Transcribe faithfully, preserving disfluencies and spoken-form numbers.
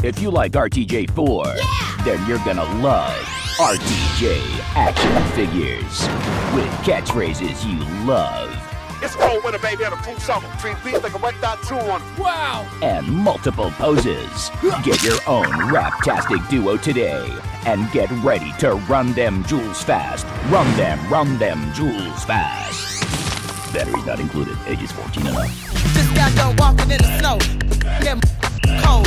If you like R T J four, yeah! then you're gonna love R T J Action Figures with catchphrases you love. It's cold winter, baby, and a cool summer. Treat beef like a right dot two on it. Wow! And multiple poses. Get your own rap-tastic duo today and get ready to run them jewels fast. Run them, run them jewels fast. Batteries not included. Ages fourteen and up. Just got done walking in the snow. Them cold.